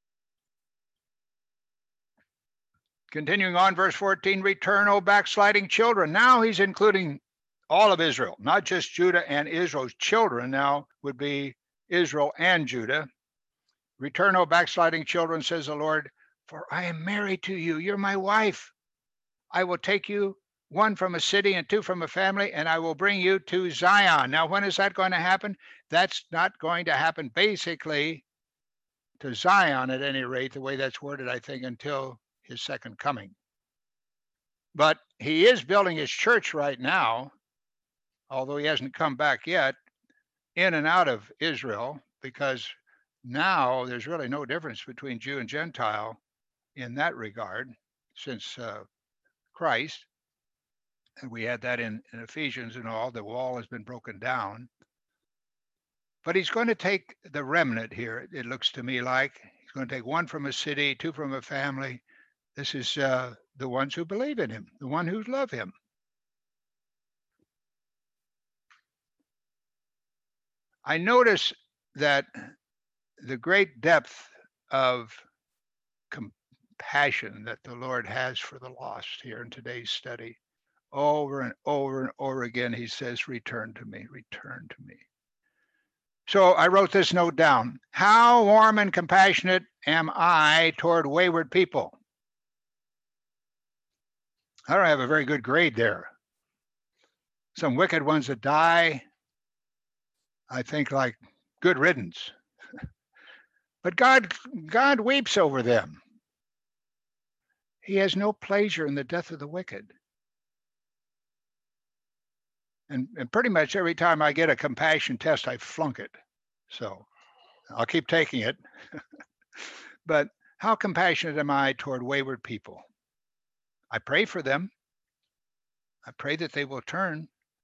Continuing on, verse 14, return, O backsliding children. Now he's including all of Israel, not just Judah and Israel's children. Now would be Israel and Judah. Return, O backsliding children, says the Lord, for I am married to you. You're my wife. I will take you, one from a city and two from a family, and I will bring you to Zion. Now, when is that going to happen? That's not going to happen basically to Zion at any rate, the way that's worded, I think, until his second coming. But he is building his church right now, although he hasn't come back yet, in and out of Israel, because now there's really no difference between Jew and Gentile in that regard since Christ. And we had that in Ephesians and all. The wall has been broken down. But he's going to take the remnant here, it looks to me like. He's going to take one from a city, two from a family. This is the ones who believe in him, the one who love him. I notice that the great depth of compassion that the Lord has for the lost here in today's study, over and over and over again, he says, return to me, return to me. So I wrote this note down. How warm and compassionate am I toward wayward people? I don't have a very good grade there. Some wicked ones that die, I think like good riddance. But God weeps over them. He has no pleasure in the death of the wicked. And pretty much every time I get a compassion test, I flunk it. So I'll keep taking it. But how compassionate am I toward wayward people? I pray for them. I pray that they will turn.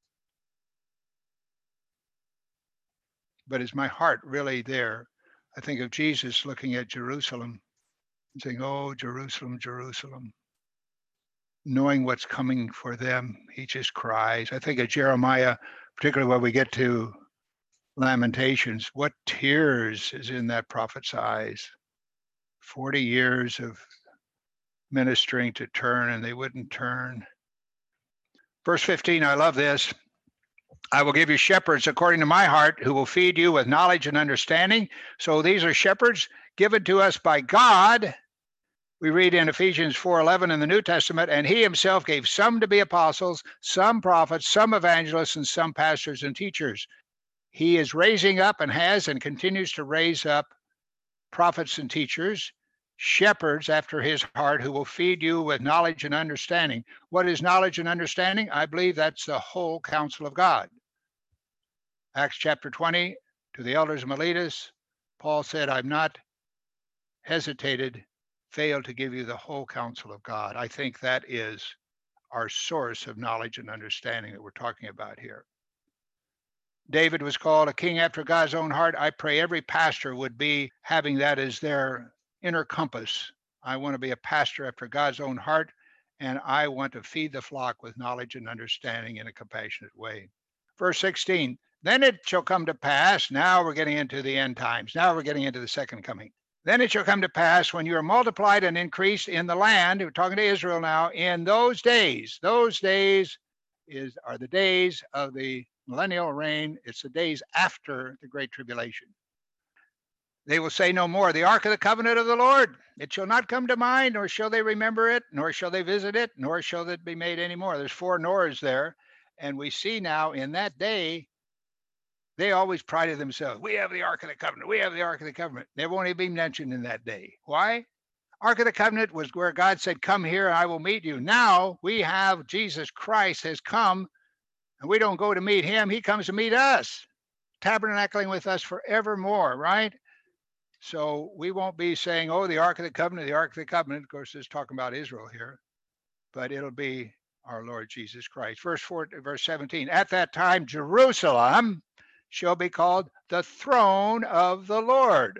But is my heart really there? I think of Jesus looking at Jerusalem and saying, oh, Jerusalem, Jerusalem. Knowing what's coming for them, he just cries. I think of Jeremiah, particularly when we get to Lamentations. What tears is in that prophet's eyes. 40 years of ministering to turn, and they wouldn't turn. Verse 15, I love this. I will give you shepherds according to my heart, who will feed you with knowledge and understanding. So these are shepherds given to us by God. We read in Ephesians 4:11 in the New Testament, and he himself gave some to be apostles, some prophets, some evangelists, and some pastors and teachers. He is raising up and has and continues to raise up prophets and teachers, shepherds after his heart, who will feed you with knowledge and understanding. What is knowledge and understanding? I believe that's the whole counsel of God. Acts chapter 20, to the elders of Miletus, Paul said, I've not hesitated, failed to give you the whole counsel of God. I think that is our source of knowledge and understanding that we're talking about here. David was called a king after God's own heart. I pray every pastor would be having that as their inner compass. I want to be a pastor after God's own heart, and I want to feed the flock with knowledge and understanding in a compassionate way. Verse 16, then it shall come to pass, now we're getting into the end times. Now we're getting into the second coming. Then it shall come to pass when you are multiplied and increased in the land, we're talking to Israel now, in those days are the days of the millennial reign. It's the days after the Great Tribulation. They will say no more, the ark of the covenant of the Lord. It shall not come to mind, nor shall they remember it, nor shall they visit it, nor shall it be made any more. There's 4 nors there. And we see now in that day, they always prided themselves. We have the ark of the covenant. We have the ark of the covenant. They won't even be mentioned in that day. Why? Ark of the covenant was where God said, come here and I will meet you. Now we have Jesus Christ has come, and we don't go to meet him. He comes to meet us, tabernacling with us forevermore, right? So we won't be saying, oh, the Ark of the Covenant, the Ark of the Covenant. Of course, it's talking about Israel here, but it'll be our Lord Jesus Christ. Verse 17, at that time, Jerusalem shall be called the throne of the Lord.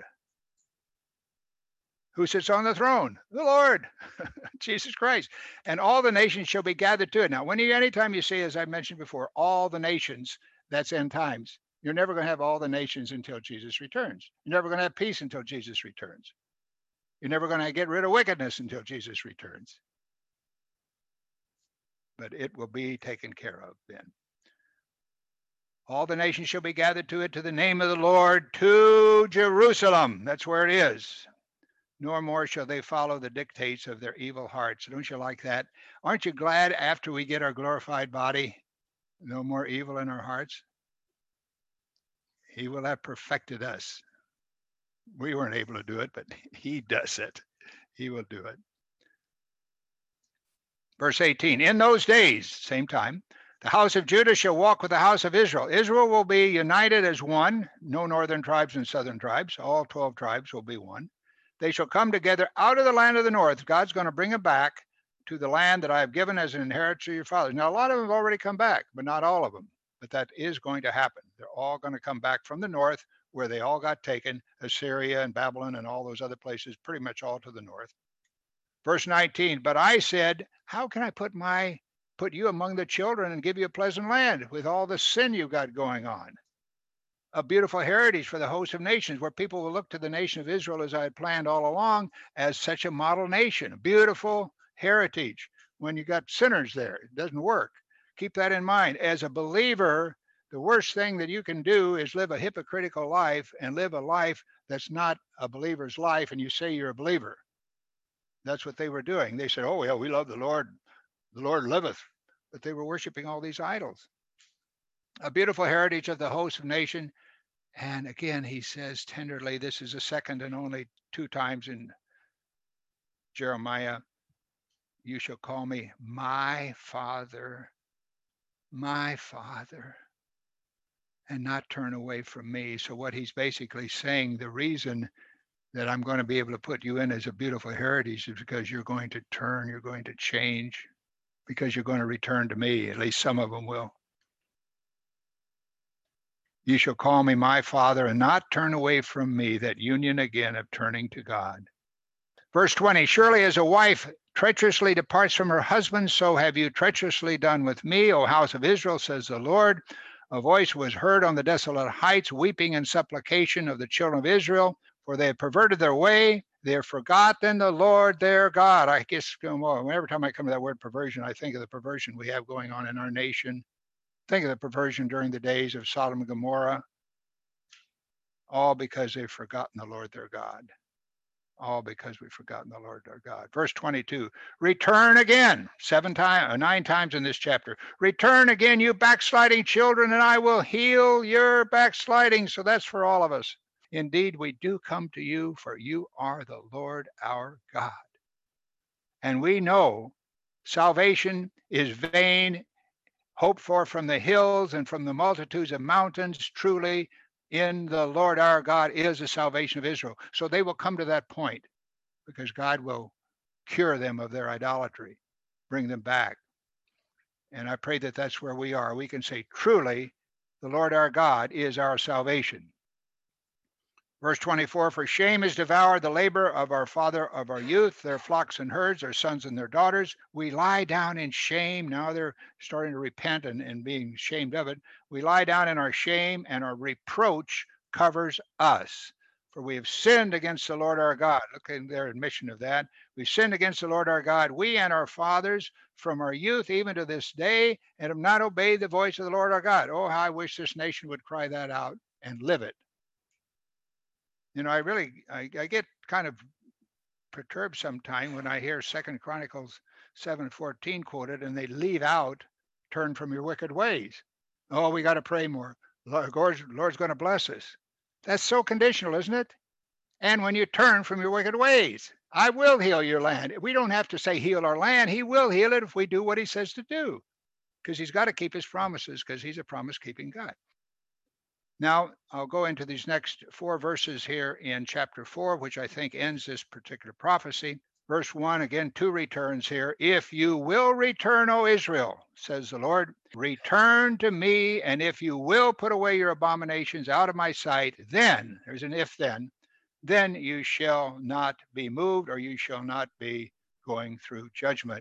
Who sits on the throne? The Lord, Jesus Christ. And all the nations shall be gathered to it. Now, anytime you see, as I mentioned before, all the nations, that's end times. You're never going to have all the nations until Jesus returns. You're never going to have peace until Jesus returns. You're never going to get rid of wickedness until Jesus returns. But it will be taken care of then. All the nations shall be gathered to it, to the name of the Lord, to Jerusalem. That's where it is. Nor more shall they follow the dictates of their evil hearts. Don't you like that? Aren't you glad after we get our glorified body, no more evil in our hearts? He will have perfected us. We weren't able to do it, but he does it. He will do it. Verse 18, in those days, same time, the house of Judah shall walk with the house of Israel. Israel will be united as one, no northern tribes and southern tribes. All 12 tribes will be one. They shall come together out of the land of the north. God's going to bring them back to the land that I have given as an inheritance to your fathers. Now, a lot of them have already come back, but not all of them. But that is going to happen. They're all going to come back from the north, where they all got taken, Assyria and Babylon and all those other places, pretty much all to the north. Verse 19, but I said, how can I put you among the children and give you a pleasant land with all the sin you've got going on? A beautiful heritage for the host of nations, where people will look to the nation of Israel, as I had planned all along, as such a model nation, a beautiful heritage. When you got sinners there, it doesn't work. Keep that in mind. As a believer, the worst thing that you can do is live a hypocritical life and live a life that's not a believer's life, and you say you're a believer. That's what they were doing. They said, oh, yeah, we love the Lord liveth. But they were worshiping all these idols. A beautiful heritage of the host of nation. And again, he says tenderly, this is the second and only 2 times in Jeremiah, you shall call me my Father, and not turn away from me. So what he's basically saying, the reason that I'm going to be able to put you in as a beautiful heritage is because you're going to turn, you're going to change, because you're going to return to me. At least some of them will. You shall call me my Father and not turn away from me, that union again of turning to God. Verse 20, surely as a wife treacherously departs from her husband, so have you treacherously done with me, O house of Israel, says the Lord. A voice was heard on the desolate heights, weeping and supplication of the children of Israel, for they have perverted their way. They have forgotten the Lord their God. I guess every time I come to that word perversion, I think of the perversion we have going on in our nation. Think of the perversion during the days of Sodom and Gomorrah, all because they've forgotten the Lord their God. all because we've forgotten the Lord our God. Verse 22, return again, 9 times in this chapter. Return again, you backsliding children, and I will heal your backsliding. So that's for all of us. Indeed, we do come to you, for you are the Lord our God. And we know salvation is vain, hoped for from the hills and from the multitudes of mountains. Truly, in the Lord our God is the salvation of Israel. So they will come to that point because God will cure them of their idolatry, bring them back. And I pray that that's where we are. We can say, truly, the Lord our God is our salvation. Verse 24, for shame has devoured the labor of our father of our youth, their flocks and herds, their sons and their daughters. We lie down in shame. Now they're starting to repent and being ashamed of it. We lie down in our shame, and our reproach covers us. For we have sinned against the Lord our God. Look at their admission of that. We've sinned against the Lord our God, we and our fathers, from our youth even to this day, and have not obeyed the voice of the Lord our God. Oh, how I wish this nation would cry that out and live it. You know, I get kind of perturbed sometimes when I hear 2 Chronicles 7:14 quoted, and they leave out, turn from your wicked ways. Oh, we got to pray more. Lord's going to bless us. That's so conditional, isn't it? And when you turn from your wicked ways, I will heal your land. We don't have to say heal our land. He will heal it if we do what he says to do, because he's got to keep his promises, because he's a promise-keeping God. Now, I'll go into these next 4 verses here in chapter 4, which I think ends this particular prophecy. Verse 1, again, 2 returns here. If you will return, O Israel, says the Lord, return to me, and if you will put away your abominations out of my sight, then, there's an if then you shall not be moved, or you shall not be going through judgment.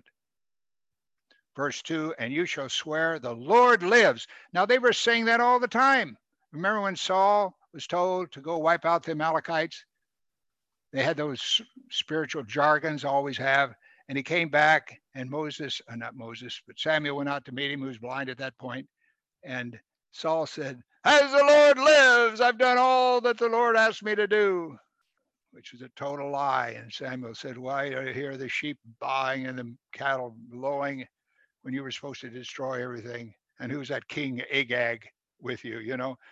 Verse 2, and you shall swear, the Lord lives. Now, they were saying that all the time. Remember when Saul was told to go wipe out the Amalekites? They had those spiritual jargons, always have. And he came back, and Samuel went out to meet him, who was blind at that point. And Saul said, as the Lord lives, I've done all that the Lord asked me to do, which is a total lie. And Samuel said, why do I hear the sheep baaing and the cattle lowing when you were supposed to destroy everything? And who's that King Agag with you, you know?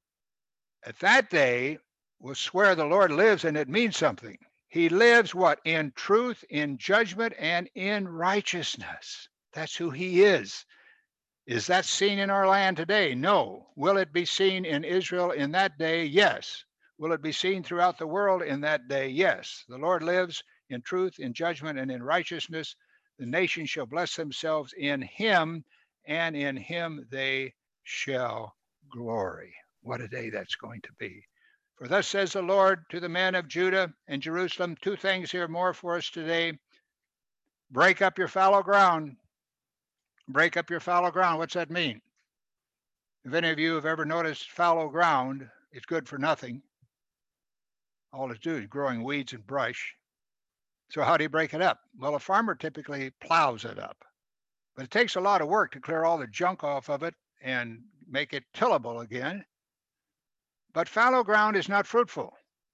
At that day, we'll swear the Lord lives, and it means something. He lives what? In truth, in judgment, and in righteousness. That's who he is. Is that seen in our land today? No. Will it be seen in Israel in that day? Yes. Will it be seen throughout the world in that day? Yes. The Lord lives in truth, in judgment, and in righteousness. The nations shall bless themselves in him, and in him they shall glory. What a day that's going to be. For thus says the Lord to the men of Judah and Jerusalem, 2 things here more for us today. Break up your fallow ground. Break up your fallow ground. What's that mean? If any of you have ever noticed fallow ground, it's good for nothing. All it's doing is growing weeds and brush. So how do you break it up? Well, a farmer typically plows it up. But it takes a lot of work to clear all the junk off of it and make it tillable again. But fallow ground is not fruitful.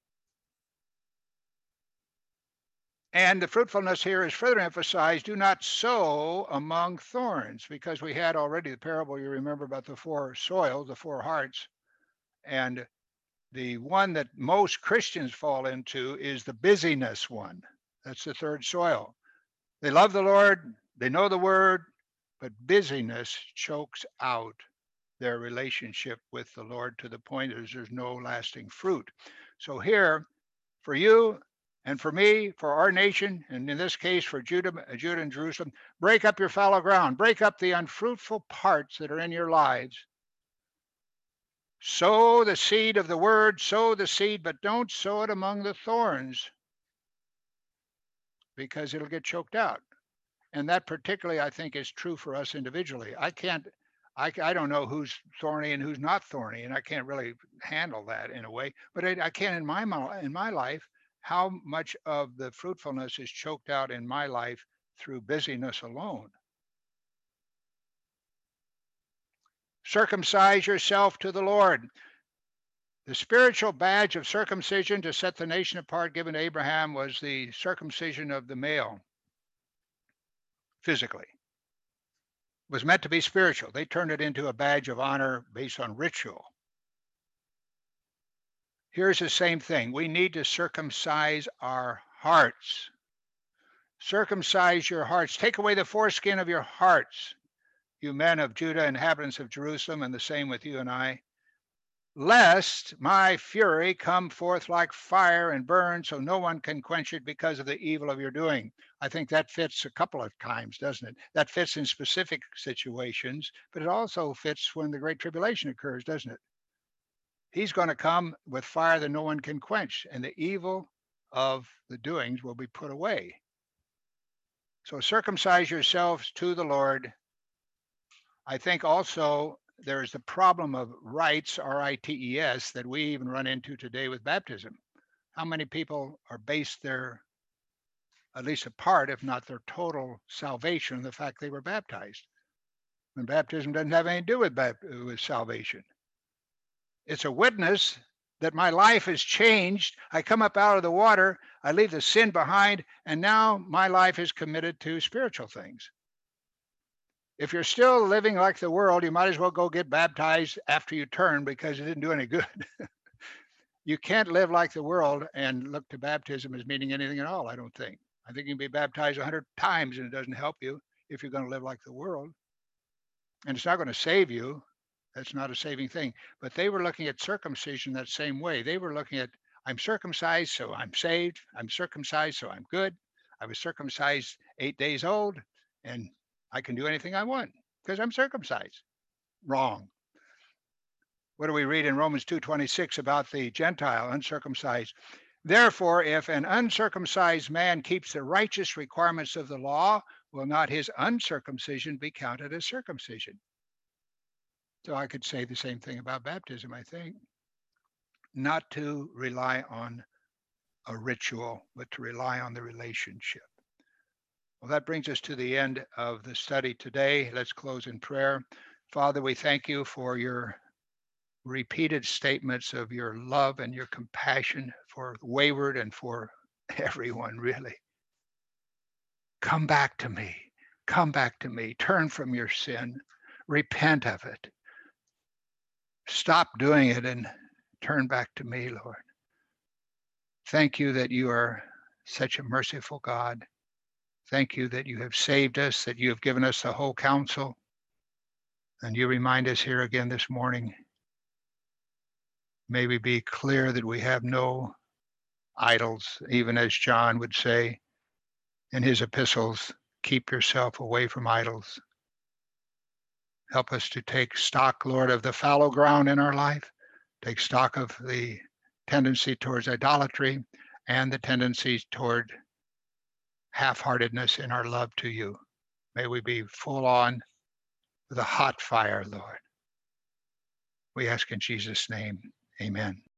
And the fruitfulness here is further emphasized. Do not sow among thorns, because we had already the parable, you remember, about the 4 soils, the 4 hearts. And the one that most Christians fall into is the busyness one. That's the 3rd soil. They love the Lord, they know the word, but busyness chokes out their relationship with the Lord to the point that there's no lasting fruit. So here, for you and for me, for our nation, and in this case for Judah and Jerusalem, break up your fallow ground. Break up the unfruitful parts that are in your lives. Sow the seed of the word, sow the seed, but don't sow it among the thorns, because it'll get choked out. And that particularly, I think, is true for us individually. I don't know who's thorny and who's not thorny, and I can't really handle that in a way. But I can in my life, how much of the fruitfulness is choked out in my life through busyness alone. Circumcise yourself to the Lord. The spiritual badge of circumcision to set the nation apart given to Abraham was the circumcision of the male, physically. It was meant to be spiritual. They turned it into a badge of honor based on ritual. Here's the same thing. We need to circumcise our hearts. Circumcise your hearts. Take away the foreskin of your hearts, you men of Judah, inhabitants of Jerusalem, and the same with you and I, lest my fury come forth like fire and burn, so no one can quench it because of the evil of your doing. I think that fits a couple of times, doesn't it? That fits in specific situations, but it also fits when the Great Tribulation occurs, doesn't it? He's going to come with fire that no one can quench, and the evil of the doings will be put away. So circumcise yourselves to the Lord. I think also there is the problem of rites, R-I-T-E-S, that we even run into today with baptism. How many people are based their, at least a part, if not their total salvation, on the fact they were baptized? And baptism doesn't have anything to do with salvation. It's a witness that my life has changed. I come up out of the water, I leave the sin behind, and now my life is committed to spiritual things. If you're still living like the world, you might as well go get baptized after you turn, because it didn't do any good. You can't live like the world and look to baptism as meaning anything at all, I don't think. I think you can be baptized 100 times and it doesn't help you if you're going to live like the world. And it's not going to save you. That's not a saving thing. But they were looking at circumcision that same way. They were looking at, I'm circumcised, so I'm saved. I'm circumcised, so I'm good. I was circumcised 8 days old, and I can do anything I want because I'm circumcised. Wrong. What do we read in Romans 2:26 about the Gentile, uncircumcised? Therefore, if an uncircumcised man keeps the righteous requirements of the law, will not his uncircumcision be counted as circumcision? So I could say the same thing about baptism, I think. Not to rely on a ritual, but to rely on the relationship. Well, that brings us to the end of the study today. Let's close in prayer. Father, we thank you for your repeated statements of your love and your compassion for wayward and for everyone, really. Come back to me. Come back to me. Turn from your sin. Repent of it. Stop doing it and turn back to me, Lord. Thank you that you are such a merciful God. Thank you that you have saved us, that you have given us the whole counsel. And you remind us here again this morning, may we be clear that we have no idols, even as John would say in his epistles, keep yourself away from idols. Help us to take stock, Lord, of the fallow ground in our life, take stock of the tendency towards idolatry and the tendencies toward half-heartedness in our love to you. May we be full on with a hot fire, Lord. We ask in Jesus' name, amen.